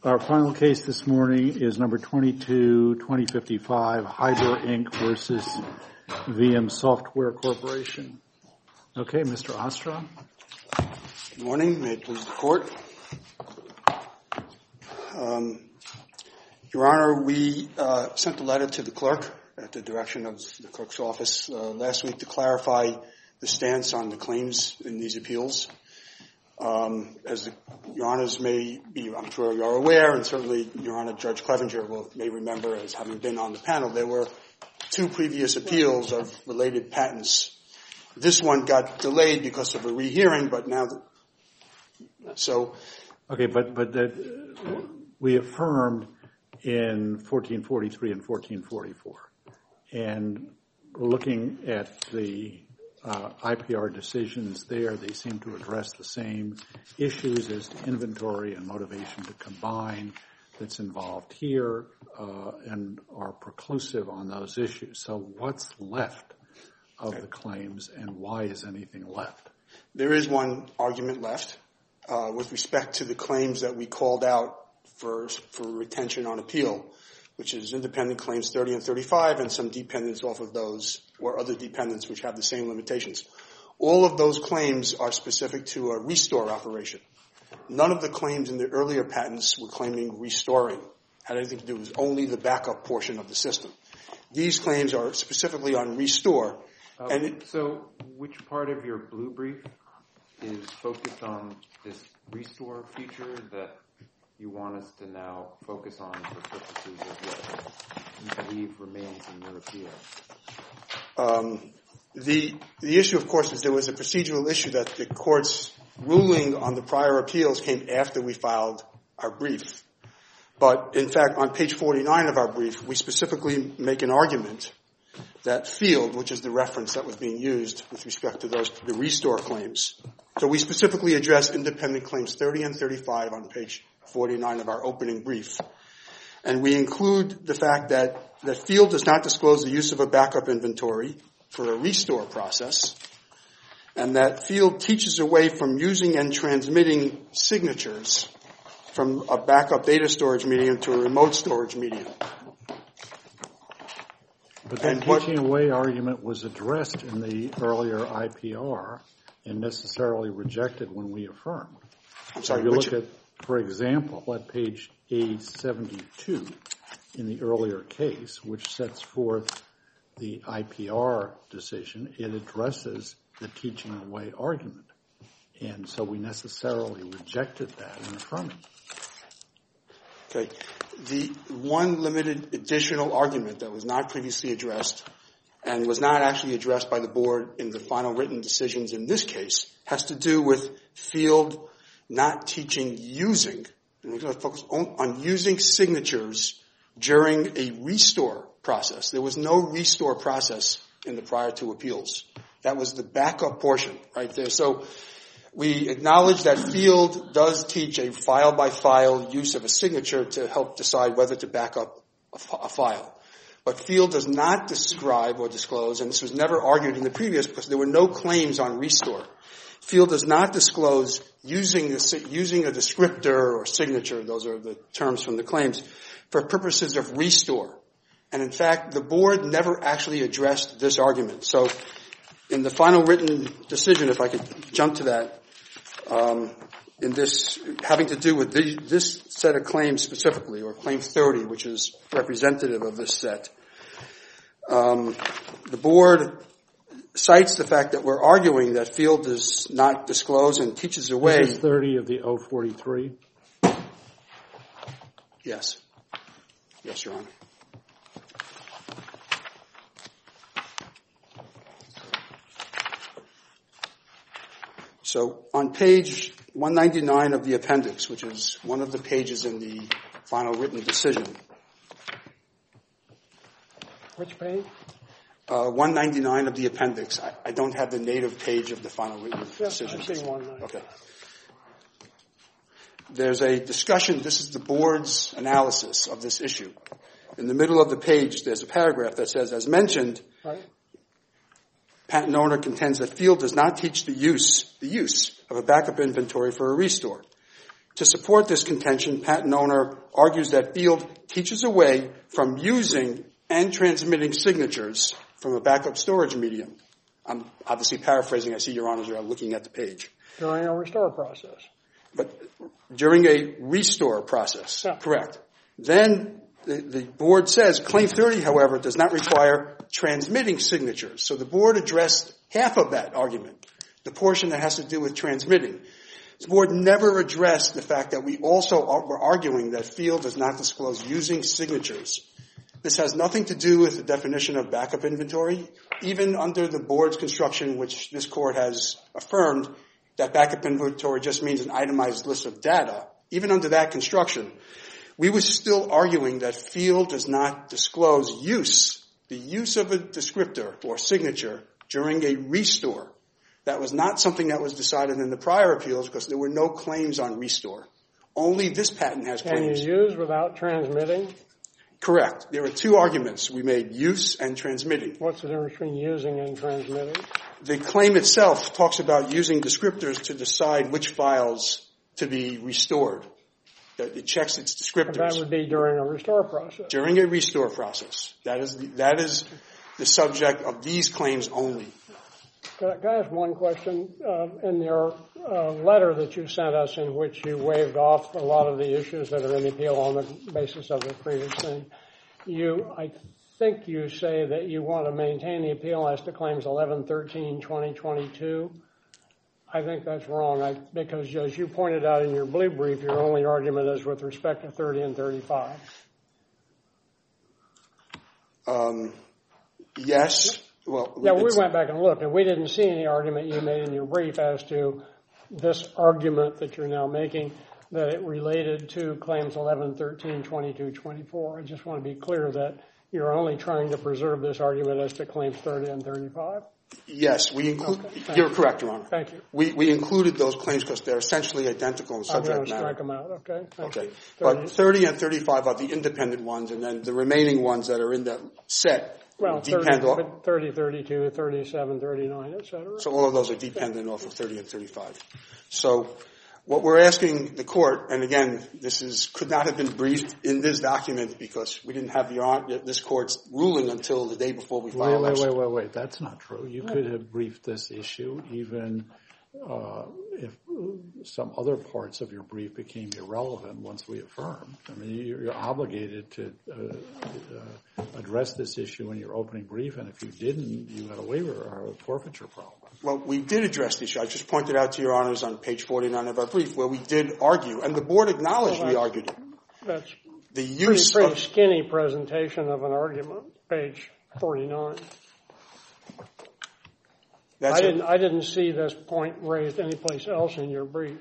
Our final case this morning is number 22-2055, Hydra Inc. versus VM Software Corporation. Okay, Mr. Ostrom. Good morning. May it please the Court. Your Honor, we sent a letter to the clerk at the direction of the clerk's office last week to clarify the stance on the claims in these appeals. As Your Honors may be, I'm sure you're aware, and certainly Your Honor Judge Clevenger may remember as having been on the panel, there were two previous appeals of related patents. This one got delayed because of a rehearing, but now, Okay, but we affirmed in 1443 and 1444, and looking at the IPR decisions there, they seem to address the same issues as to inventory and motivation to combine that's involved here and are preclusive on those issues. So what's left of the claims and why is anything left? There is one argument left with respect to the claims that we called out for retention on appeal, which is independent claims 30 and 35 and some dependents off of those or other dependents which have the same limitations. All of those claims are specific to a restore operation. None of the claims in the earlier patents were claiming restoring. Had anything to do with only the backup portion of the system. These claims are specifically on restore. So which part of your blue brief is focused on this restore feature that you want us to now focus on for purposes of what you believe remains in your appeal? The issue, of course, is there was a procedural issue that the court's ruling on the prior appeals came after we filed our brief. But, in fact, on page 49 of our brief, we specifically make an argument that field, which is the reference that was being used with respect to the restore claims. So we specifically address independent claims 30 and 35 on page 49 of our opening brief. And we include the fact that the field does not disclose the use of a backup inventory for a restore process, and that field teaches away from using and transmitting signatures from a backup data storage medium to a remote storage medium. But that teaching away argument was addressed in the earlier IPR and necessarily rejected when we affirmed. I'm sorry, if you look at, for example, at page A72 in the earlier case, which sets forth the IPR decision, it addresses the teaching away argument. And so we necessarily rejected that in affirming. Okay. The one limited additional argument that was not previously addressed and was not actually addressed by the board in the final written decisions in this case has to do with field not teaching using, and we're going to focus on using signatures during a restore process. There was no restore process in the prior two appeals. That was the backup portion right there. So we acknowledge that field does teach a file-by-file use of a signature to help decide whether to back up a file. But field does not describe or disclose, and this was never argued in the previous because there were no claims on restore. Field does not disclose using a descriptor or signature, those are the terms from the claims, for purposes of restore. And in fact, the board never actually addressed this argument. So in the final written decision, if I could jump to that, in this having to do with this set of claims specifically, or claim 30, which is representative of this set, the board cites the fact that we're arguing that field does not disclose and teaches away. This is 30 of the 043? Yes. Yes, Your Honor. So on page 199 of the appendix, which is one of the pages in the final written decision. Which page? 199 of the appendix. I don't have the native page of the final written decision. I've seen 199. Okay. There's a discussion. This is the board's analysis of this issue. In the middle of the page, there's a paragraph that says, as mentioned, Right. Patent owner contends that field does not teach the use of a backup inventory for a restore. To support this contention, patent owner argues that Field teaches away from using and transmitting signatures from a backup storage medium. I'm obviously paraphrasing. I see Your Honors are looking at the page. During a restore process. But during a restore process, yeah. Correct. Then the board says, Claim 30, however, does not require transmitting signatures. So the board addressed half of that argument, the portion that has to do with transmitting. The board never addressed the fact that we also were arguing that Field does not disclose using signatures. This has nothing to do with the definition of backup inventory. Even under the board's construction, which this court has affirmed, that backup inventory just means an itemized list of data. Even under that construction, we were still arguing that Field does not disclose the use of a descriptor or signature during a restore. That was not something that was decided in the prior appeals because there were no claims on restore. Only this patent has claims. Can you use without transmitting? Correct. There are two arguments. We made use and transmitting. What's the difference between using and transmitting? The claim itself talks about using descriptors to decide which files to be restored. It checks its descriptors. But that would be during a restore process. During a restore process. That is the subject of these claims only. Can I ask one question? In your letter that you sent us in which you waived off a lot of the issues that are in the appeal on the basis of the previous thing, I think you say that you want to maintain the appeal as to claims 11, 13, 20, 22. I think that's wrong because as you pointed out in your blue brief, your only argument is with respect to 30 and 35. Yes. Well, yeah, we went back and looked, and we didn't see any argument you made in your brief as to this argument that you're now making, that it related to claims 11, 13, 22, 24. I just want to be clear that you're only trying to preserve this argument as to claims 30 and 35. Yes, you're correct, Your Honor. Thank you. We included those claims because they're essentially identical in subject matter. I'm going to strike them out, okay? Okay. But 30 and 35 are the independent ones, and then the remaining ones that are in that set depend on 30, 32, 37, 39, et cetera. So all of those are dependent off of 30 and 35. So what we're asking the court, and again, could not have been briefed in this document because we didn't have this court's ruling until the day before we filed. Wait. That's not true. You could have briefed this issue even if some other parts of your brief became irrelevant once we affirmed. I mean, you're obligated to address this issue in your opening brief, and if you didn't, you had a waiver or a forfeiture problem. Well, we did address the issue. I just pointed out to Your Honors on page 49 of our brief where we did argue, and the board acknowledged we argued it. That's the use pretty skinny presentation of an argument, page 49. I didn't see this point raised anyplace else in your brief.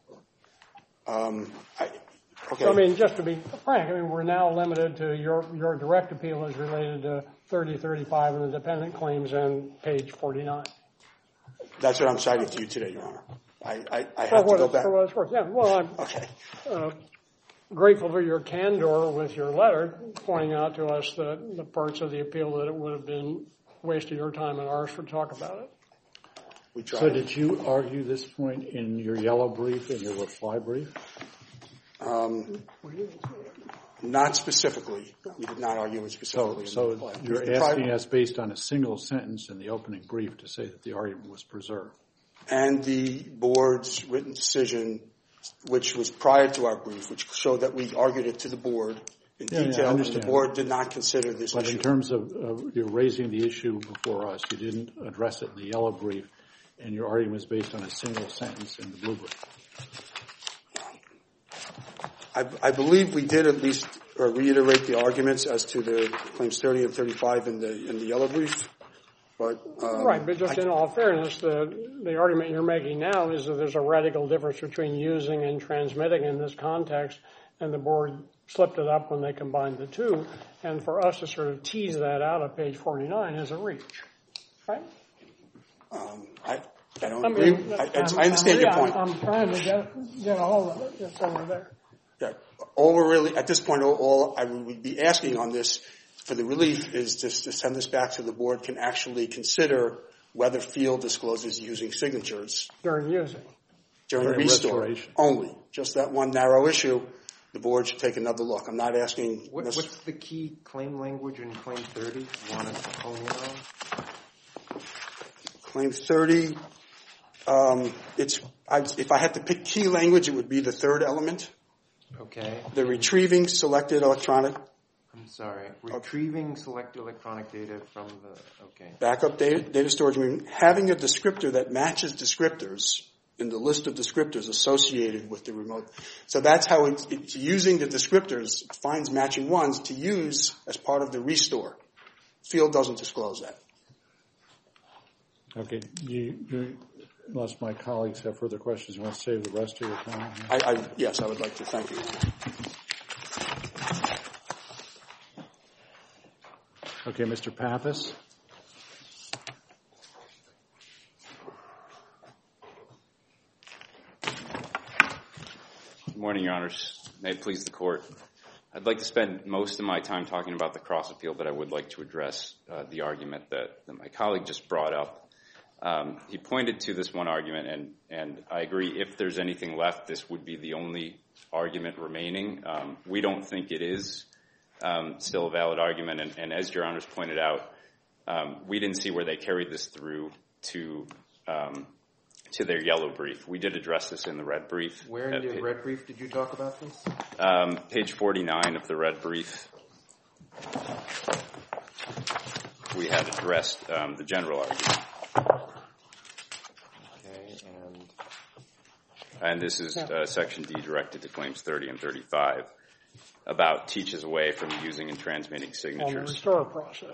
Okay. I mean, just to be frank, we're now limited to your direct appeal is related to 30, 35, and the dependent claims on page 49. That's what I'm citing to you today, Your Honor. I have to go back. For what it's worth. Yeah, well, I'm grateful for your candor with your letter, pointing out to us the parts of the appeal that it would have been a waste of your time and ours to talk about it. So did you argue this point in your yellow brief and your reply brief? Not specifically. We did not argue it specifically. So you're asking us based on a single sentence in the opening brief to say that the argument was preserved. And the board's written decision, which was prior to our brief, which showed that we argued it to the board in detail, and the board did not consider this issue. But in terms of you're raising the issue before us, you didn't address it in the yellow brief, and your argument was based on a single sentence in the blue brief. I believe we did at least reiterate the arguments as to the claims 30 and 35 in the yellow brief. But just in all fairness, the argument you're making now is that there's a radical difference between using and transmitting in this context, and the board slipped it up when they combined the two. And for us to sort of tease that out of page 49 is a reach, right? I don't agree. I understand your point. I'm trying to get a hold of it. It's over there. Yeah. All we're really, at this point, all I would be asking on this for the relief is just to send this back so the board can actually consider whether Field discloses using signatures. During using. during the restore restoration. only. Just that one narrow issue, the board should take another look. I'm not asking... What's the key claim language in Claim 30 you want us to hone in on? Claim 30, if I had to pick key language, it would be the third element. Okay. The retrieving selected electronic... I'm sorry. Retrieving select electronic data from the... Okay. Backup data storage, meaning having a descriptor that matches descriptors in the list of descriptors associated with the remote. So that's how it's using the descriptors, it finds matching ones to use as part of the restore. Field doesn't disclose that. Okay. Unless my colleagues have further questions, you want to save the rest of your time? Yes, I would like to. Thank you. Okay, Mr. Pappas. Good morning, Your Honors. May it please the Court. I'd like to spend most of my time talking about the cross appeal, but I would like to address the argument that my colleague just brought up. He pointed to this one argument, and I agree, if there's anything left, this would be the only argument remaining. We don't think it is still a valid argument, and as Your Honors pointed out, we didn't see where they carried this through to their yellow brief. We did address this in the red brief. Where in the red brief did you talk about this? Page 49 of the red brief. We had addressed the general argument. Okay, and this is Section D directed to Claims 30 and 35 about teaches away from using and transmitting signatures. On the restore process.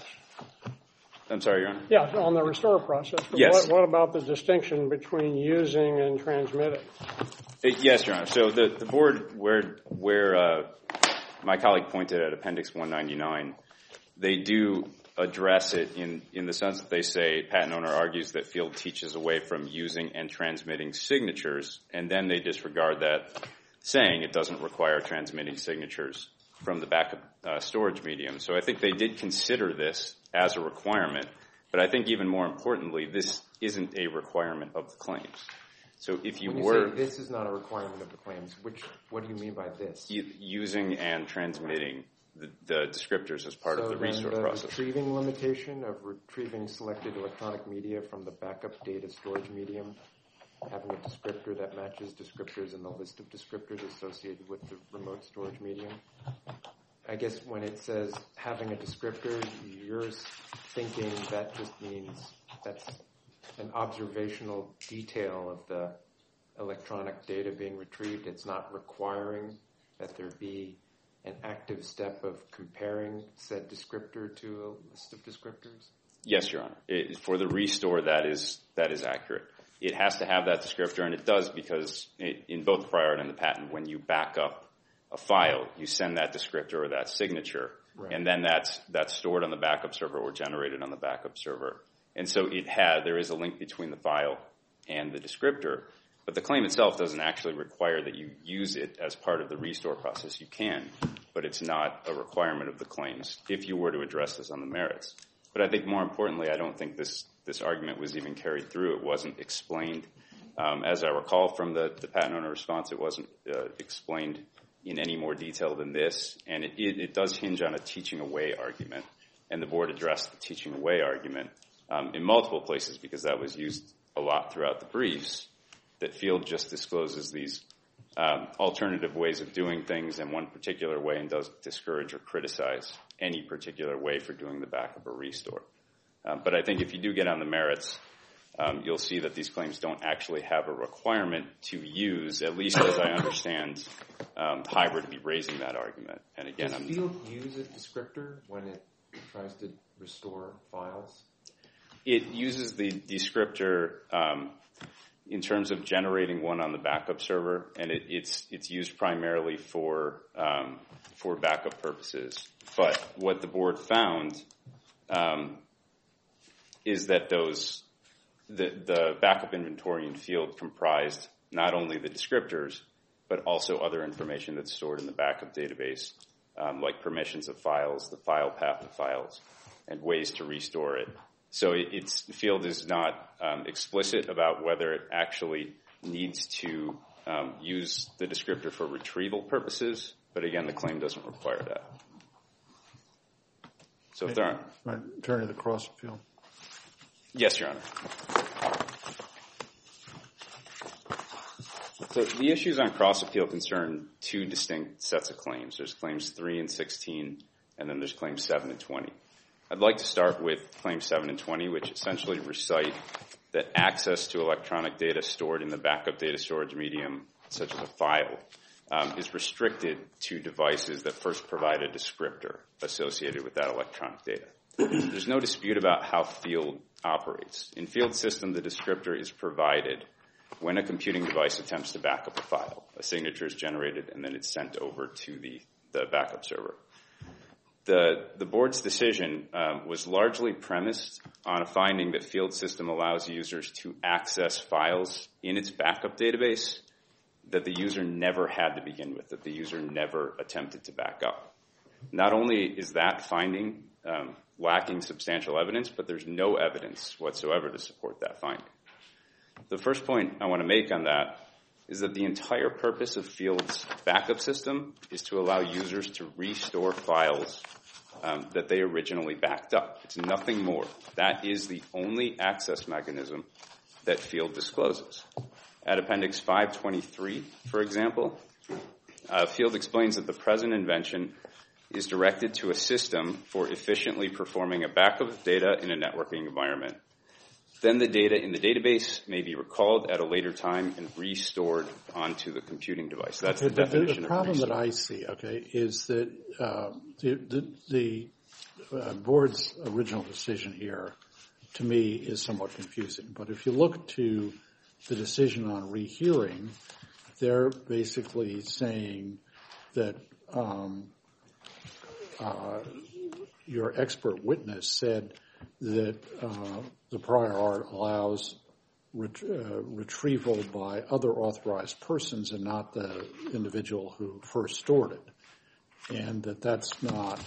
I'm sorry, Your Honor? Yeah, on the restore process. But yes. What about the distinction between using and transmitting? Yes, Your Honor. So the board, where my colleague pointed at Appendix 199, they do address it in the sense that they say patent owner argues that Field teaches away from using and transmitting signatures, and then they disregard that, saying it doesn't require transmitting signatures from the backup storage medium. So I think they did consider this as a requirement, but I think even more importantly, this isn't a requirement of the claims. So if you when were... you say this is not a requirement of the claims, what do you mean by this? Using and transmitting the descriptors as part of the restore process. So the retrieving limitation of retrieving selected electronic media from the backup data storage medium, having a descriptor that matches descriptors in the list of descriptors associated with the remote storage medium. I guess when it says having a descriptor, you're thinking that just means that's an observational detail of the electronic data being retrieved. It's not requiring that there be an active step of comparing said descriptor to a list of descriptors? Yes, Your Honor. For the restore, that is accurate. It has to have that descriptor, and it does because in both the prior art and the patent, when you back up a file, you send that descriptor or that signature, right, and then that's stored on the backup server or generated on the backup server. And so there is a link between the file and the descriptor, but the claim itself doesn't actually require that you use it as part of the restore process. You can, but it's not a requirement of the claims if you were to address this on the merits. But I think more importantly, I don't think this argument was even carried through. It wasn't explained. As I recall from the patent owner response, it wasn't explained in any more detail than this, and it does hinge on a teaching away argument, and the board addressed the teaching away argument in multiple places because that was used a lot throughout the briefs, that Field just discloses these alternative ways of doing things in one particular way and does discourage or criticize any particular way for doing the backup or restore. But I think if you do get on the merits, you'll see that these claims don't actually have a requirement to use, at least as I understand, Hybrid to be raising that argument. And again, does Field use a descriptor when it tries to restore files? It uses the descriptor in terms of generating one on the backup server, and it's used primarily for backup purposes. But what the board found is that the backup inventory in Field comprised not only the descriptors, but also other information that's stored in the backup database, like permissions of files, the file path of files, and ways to restore it. So Field is not explicit about whether it actually needs to use the descriptor for retrieval purposes, but again, the claim doesn't require that. So if there aren't... Right, turn to the cross appeal. Yes, Your Honor. So the issues on cross appeal concern two distinct sets of claims. There's claims 3 and 16, and then there's claims 7 and 20. I'd like to start with claims 7 and 20, which essentially recite that access to electronic data stored in the backup data storage medium, such as a file, is restricted to devices that first provide a descriptor associated with that electronic data. There's no dispute about how Field operates. In Field system, the descriptor is provided when a computing device attempts to back up a file. A signature is generated, and then it's sent over to the backup server. The board's decision was largely premised on a finding that Field system allows users to access files in its backup database that the user never had to begin with, that the user never attempted to back up. Not only is that finding lacking substantial evidence, but there's no evidence whatsoever to support that finding. The first point I want to make on that is that the entire purpose of Field's backup system is to allow users to restore files that they originally backed up. It's nothing more. That is the only access mechanism that Field discloses. At Appendix 523, for example, Field explains that the present invention is directed to a system for efficiently performing a backup of data in a networking environment. Then the data in the database may be recalled at a later time and restored onto the computing device. That's the definition of restore. The problem that I see, is that the board's original decision here, to me, is somewhat confusing. But if you look to the decision on rehearing, they're basically saying that your expert witness said that the prior art allows retrieval by other authorized persons and not the individual who first stored it, and that's not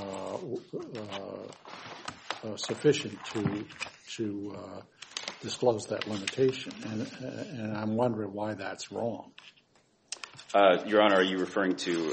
sufficient to disclose that limitation. And I'm wondering why that's wrong. Your Honor, are you referring to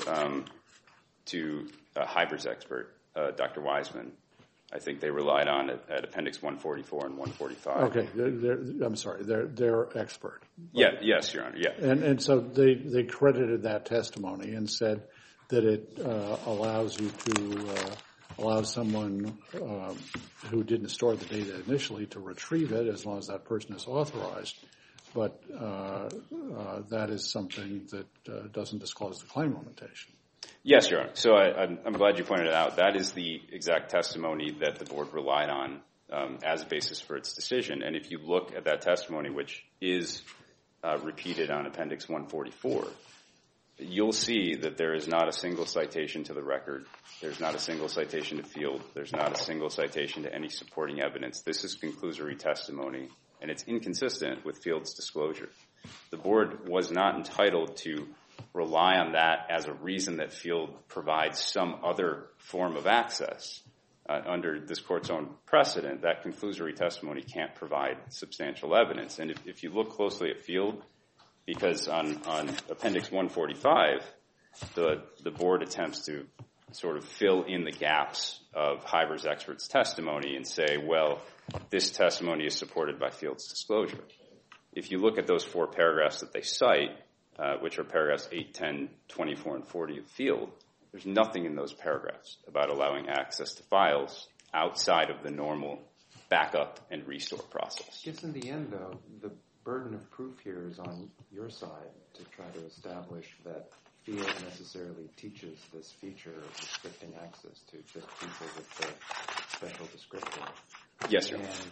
Hyber's expert, Dr. Wiseman? I think they relied on it at Appendix 144 and 145. Okay, I'm sorry, they're expert. Yes, Your Honor, yeah. And so they credited that testimony and said that it allows you to allow someone who didn't store the data initially to retrieve it as long as that person is authorized. But that is something that doesn't disclose the claim limitation. Yes, Your Honor. So I'm glad you pointed it out. That is the exact testimony that the board relied on as a basis for its decision. And if you look at that testimony, which is repeated on Appendix 144, you'll see that there is not a single citation to the record. There's not a single citation to Field. There's not a single citation to any supporting evidence. This is conclusory testimony, and it's inconsistent with Field's disclosure. The board was not entitled to rely on that as a reason that Field provides some other form of access. Under this Court's own precedent, that conclusory testimony can't provide substantial evidence. And if you look closely at Field, because on Appendix 145, the board attempts to sort of fill in the gaps of Hyber's expert's testimony and say, well, this testimony is supported by Field's disclosure. If you look at those 4 paragraphs that they cite, which are paragraphs 8, 10, 24, and 40 of Field, there's nothing in those paragraphs about allowing access to files outside of the normal backup and restore process. I guess in the end, though, the burden of proof here is on your side to try to establish that Field necessarily teaches this feature of restricting access to just people with the special descriptor. Yes, sir. And,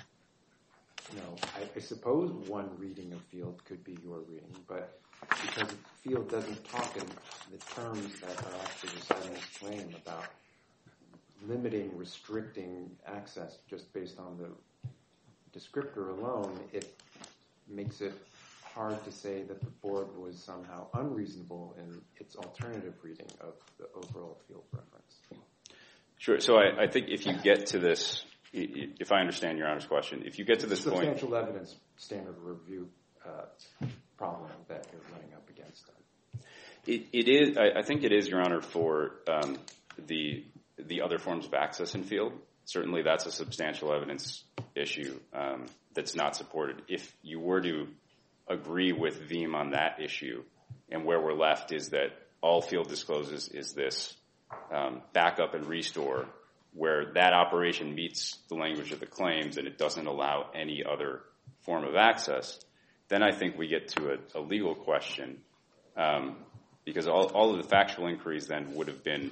I suppose one reading of Field could be your reading, but because Field doesn't talk in the terms that are actually reciting this claim about limiting, restricting access just based on the descriptor alone, it makes it hard to say that the board was somehow unreasonable in its alternative reading of the overall Field reference. Sure. So I think if you get to this, if I understand Your Honor's question, if you get to this point... Substantial evidence standard review problem that you're running up against. It is. I think it is, Your Honor, for the other forms of access in field. Certainly, that's a substantial evidence issue that's not supported. If you were to agree with Veeam on that issue, and where we're left is that all field discloses is this backup and restore, where that operation meets the language of the claims and it doesn't allow any other form of access, then I think we get to a legal question, because all of the factual inquiries then would have been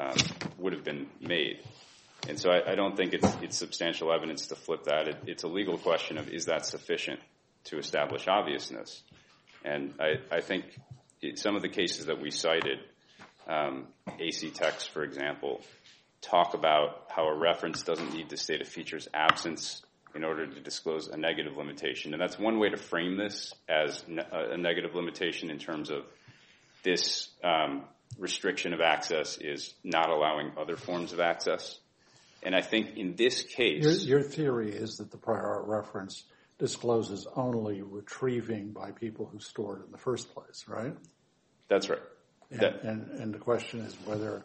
made. And so I don't think it's substantial evidence to flip that. It's a legal question of, is that sufficient to establish obviousness? And I think some of the cases that we cited, AC Text, for example, talk about how a reference doesn't need to state a feature's absence in order to disclose a negative limitation. And that's one way to frame this as a negative limitation in terms of this restriction of access is not allowing other forms of access. And I think in this case... Your theory is that the prior art reference discloses only retrieving by people who stored it in the first place, right? That's right. And the question is whether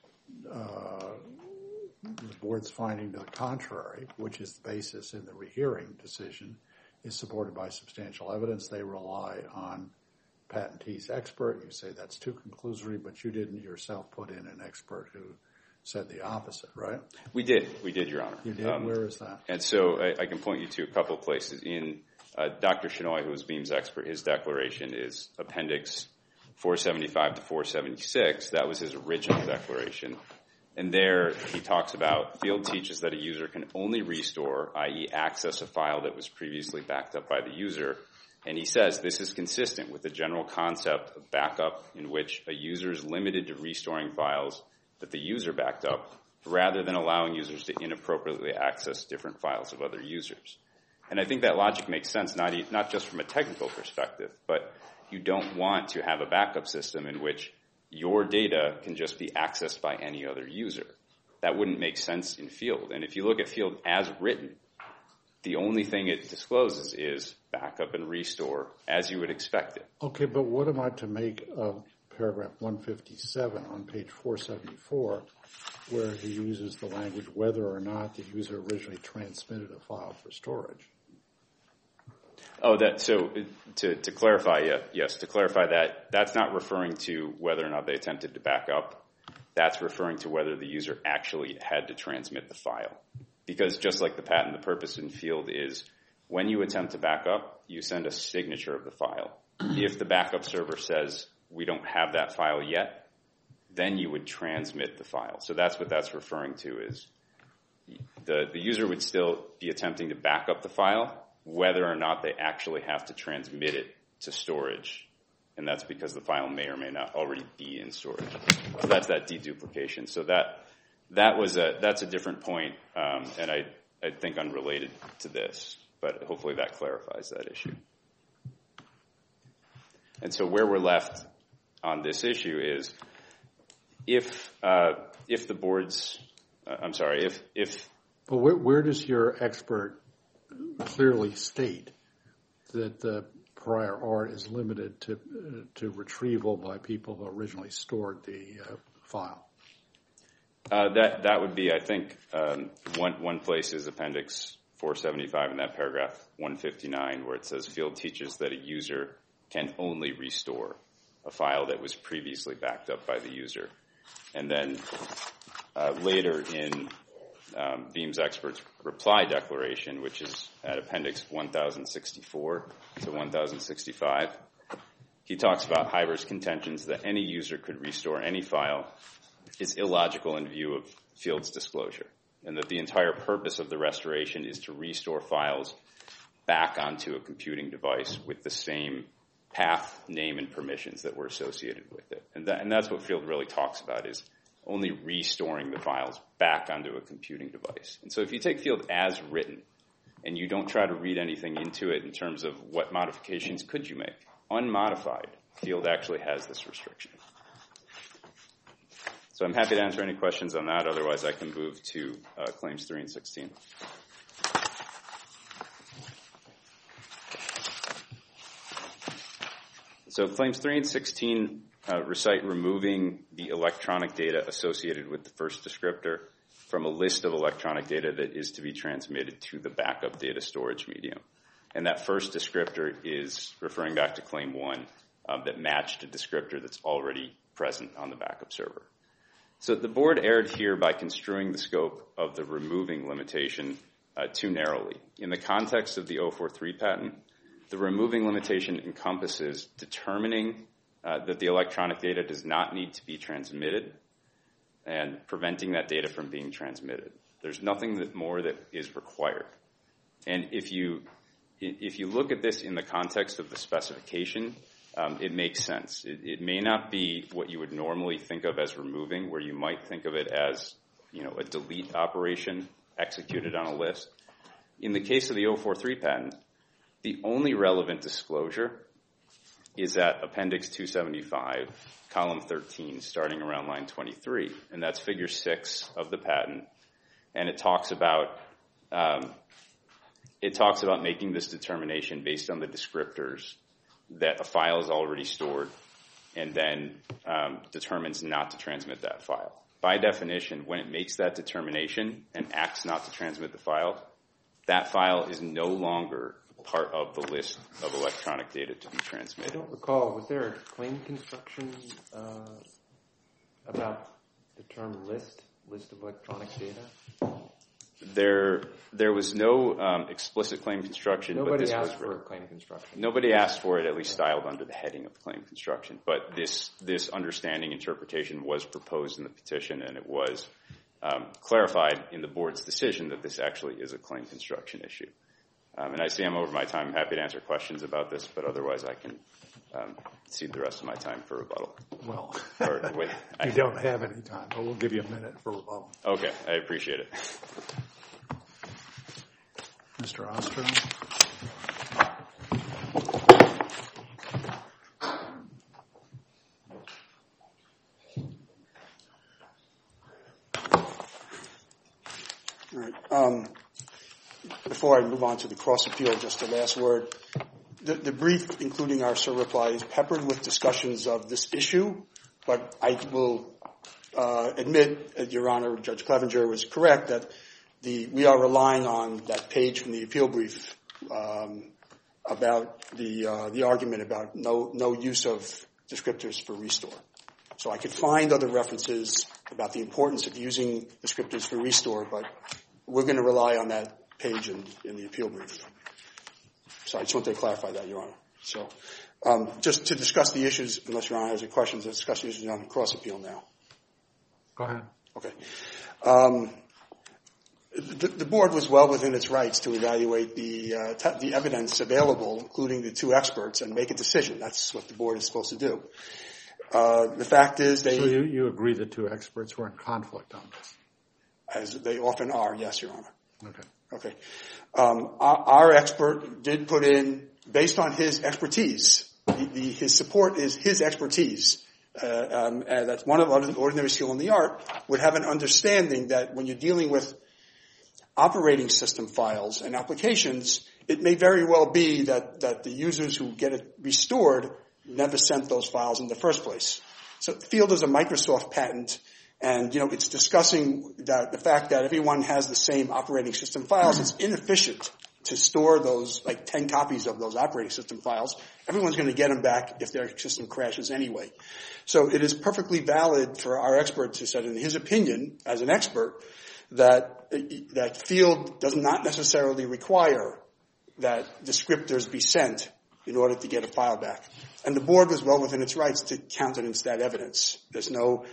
the board's finding to the contrary, which is the basis in the rehearing decision, is supported by substantial evidence. They rely on patentee's expert. You say that's too conclusory, but you didn't yourself put in an expert who said the opposite, right? We did, Your Honor. You did? Where is that? And so I can point you to a couple of places. In Dr. Shenoy, who was Veeam's expert, his declaration is Appendix 475 to 476. That was his original declaration. And there he talks about field teaches that a user can only restore, i.e. access a file that was previously backed up by the user. And he says this is consistent with the general concept of backup in which a user is limited to restoring files that the user backed up rather than allowing users to inappropriately access different files of other users. And I think that logic makes sense, not just from a technical perspective, but you don't want to have a backup system in which your data can just be accessed by any other user. That wouldn't make sense in field. And if you look at field as written, the only thing it discloses is backup and restore as you would expect it. Okay, but what am I to make of paragraph 157 on page 474, where he uses the language whether or not the user originally transmitted a file for storage? Oh, so to clarify, yes, to clarify that, that's not referring to whether or not they attempted to back up. That's referring to whether the user actually had to transmit the file. Because just like the patent, the purpose in field is when you attempt to back up, you send a signature of the file. If the backup server says we don't have that file yet, then you would transmit the file. So that's what that's referring to is the user would still be attempting to back up the file, whether or not they actually have to transmit it to storage. And that's because the file may or may not already be in storage. So that's that deduplication. So that's a different point, and I think unrelated to this. But hopefully that clarifies that issue. And so where we're left on this issue is if the board's, But where does your expert clearly state that the prior art is limited to retrieval by people who originally stored the file? That would be, I think, one place is Appendix 475 in that paragraph 159, where it says field teaches that a user can only restore a file that was previously backed up by the user. And then later in Veeam's expert's reply declaration, which is at Appendix 1064 to 1065, he talks about Hyber's contentions that any user could restore any file is illogical in view of field's disclosure, and that the entire purpose of the restoration is to restore files back onto a computing device with the same path, name, and permissions that were associated with it. And that's what field really talks about, is only restoring the files back onto a computing device. And so if you take field as written and you don't try to read anything into it in terms of what modifications could you make, unmodified, field actually has this restriction. So I'm happy to answer any questions on that. Otherwise, I can move to Claims 3 and 16. So claims 3 and 16 recite removing the electronic data associated with the first descriptor from a list of electronic data that is to be transmitted to the backup data storage medium. And that first descriptor is referring back to claim 1 that matched a descriptor that's already present on the backup server. So the board erred here by construing the scope of the removing limitation too narrowly. In the context of the 043 patent, the removing limitation encompasses determining that the electronic data does not need to be transmitted and preventing that data from being transmitted. There's nothing more that is required. And if you look at this in the context of the specification, it makes sense. It may not be what you would normally think of as removing, where you might think of it as, a delete operation executed on a list. In the case of the 043 patent, the only relevant disclosure is at Appendix 275, column 13, starting around line 23, and that's figure 6 of the patent. And it talks about making this determination based on the descriptors that a file is already stored, and then determines not to transmit that file. By definition, when it makes that determination and acts not to transmit the file, that file is no longer part of the list of electronic data to be transmitted. I don't recall, was there a claim construction about the term list of electronic data? There was no explicit claim construction. Nobody asked for a claim construction. Nobody asked for it, at least styled under the heading of claim construction. But this understanding interpretation was proposed in the petition, and it was clarified in the board's decision that this actually is a claim construction issue. And I see I'm over my time. I'm happy to answer questions about this, but otherwise I can cede the rest of my time for rebuttal. Well, wait, you don't have any time, but we'll give you a minute for rebuttal. Okay, I appreciate it. Mr. Ostrom. All right. Before I move on to the cross appeal, just a last word. The brief, including our reply, is peppered with discussions of this issue, but I will admit, Your Honor, Judge Clevenger was correct that we are relying on that page from the appeal brief about the argument about no use of descriptors for restore. So I could find other references about the importance of using descriptors for restore, but we're going to rely on that page in the appeal brief. So I just wanted to clarify that, Your Honor. So just to discuss the issues, unless Your Honor has any questions, let's discuss the issues on the cross appeal now. Go ahead. Okay. The board was well within its rights to evaluate the evidence available, including the two experts, and make a decision. That's what the board is supposed to do. The fact is So you agree the two experts were in conflict on this? As they often are, yes, Your Honor. Okay. Our expert did put in, based on his expertise, his support is his expertise. That's one of ordinary skill in the art, would have an understanding that when you're dealing with operating system files and applications, it may very well be that the users who get it restored never sent those files in the first place. So Field is a Microsoft patent, and it's discussing the fact that everyone has the same operating system files. It's inefficient to store those, like 10 copies of those operating system files. Everyone's going to get them back if their system crashes anyway. So it is perfectly valid for our expert to say, in his opinion, as an expert, that Field does not necessarily require that descriptors be sent in order to get a file back. And the board was well within its rights to countenance that evidence. There's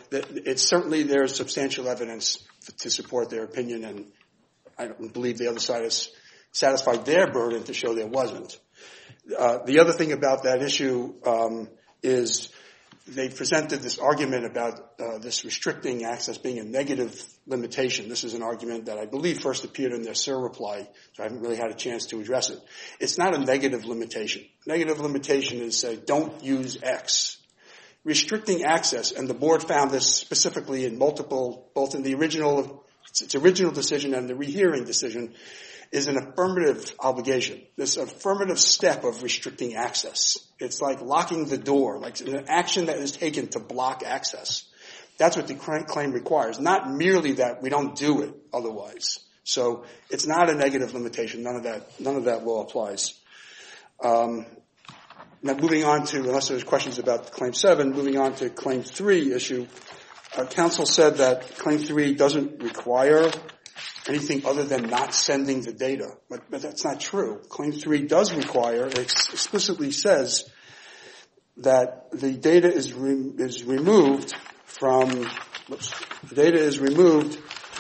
substantial evidence to support their opinion, and I don't believe the other side has satisfied their burden to show there wasn't. The other thing about that issue is they presented this argument about this restricting access being a negative limitation. This is an argument that I believe first appeared in their SIR reply, so I haven't really had a chance to address it. It's not a negative limitation. Negative limitation is, say, don't use X. Restricting access, and the board found this specifically in both in the original decision and the rehearing decision, is an affirmative obligation, this affirmative step of restricting access. It's like locking the door, like an action that is taken to block access. That's what the claim requires, not merely that we don't do it otherwise. So it's not a negative limitation. None of that law applies. Now moving on to, unless there's questions about Claim 7, moving on to Claim 3 issue. Counsel said that Claim 3 doesn't require anything other than not sending the data, but that's not true. Claim 3 does require, it explicitly says that the data is removed from, the data is removed,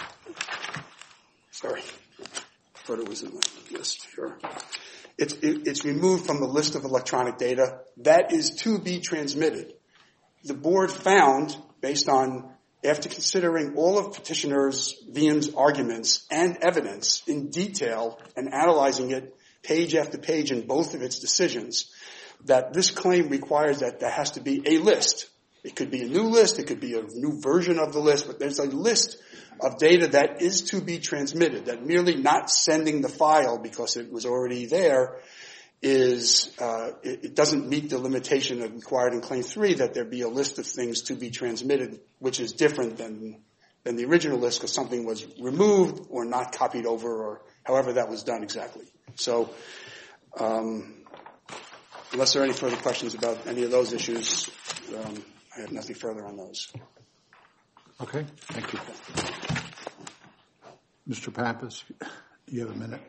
sorry, I thought it was in the list here. It's removed from the list of electronic data that is to be transmitted. The board found, based on, after considering all of Petitioner's VM's arguments and evidence in detail and analyzing it page after page in both of its decisions, that this claim requires that there has to be a list. It could be a new list, it could be a new version of the list, but there's a list of data that is to be transmitted, that merely not sending the file because it was already there is, it doesn't meet the limitation required in Claim 3 that there be a list of things to be transmitted, which is different than the original list because something was removed or not copied over or however that was done exactly. So, unless there are any further questions about any of those issues, I have nothing further on those. Okay, thank you. Mr. Pappas, you have a minute.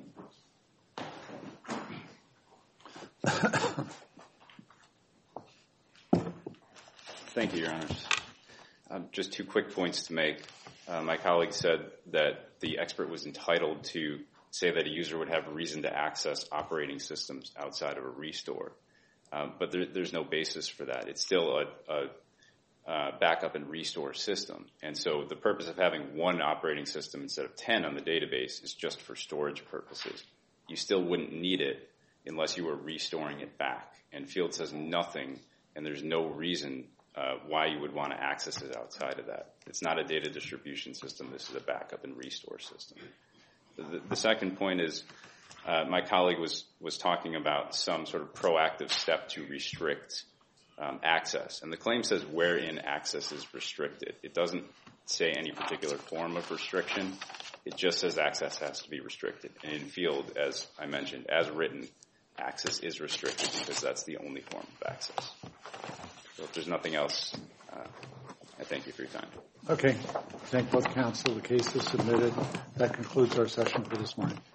Thank you, Your Honors. Just 2 quick points to make. My colleague said that the expert was entitled to say that a user would have a reason to access operating systems outside of a restore. But there's no basis for that. It's still a backup and restore system. And so the purpose of having 1 operating system instead of 10 on the database is just for storage purposes. You still wouldn't need it unless you were restoring it back. And Field says nothing, and there's no reason why you would want to access it outside of that. It's not a data distribution system. This is a backup and restore system. The second point is my colleague was talking about some sort of proactive step to restrict access. And the claim says wherein access is restricted. It doesn't say any particular form of restriction. It just says access has to be restricted. And in Field, as I mentioned, as written, access is restricted because that's the only form of access. So if there's nothing else, I thank you for your time. Okay. Thank both counsel. The case is submitted. That concludes our session for this morning.